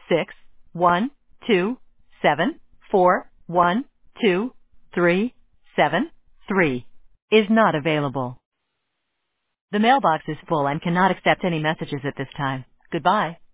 612-741-2373 is not available. The mailbox is full and cannot accept any messages at this time. Goodbye.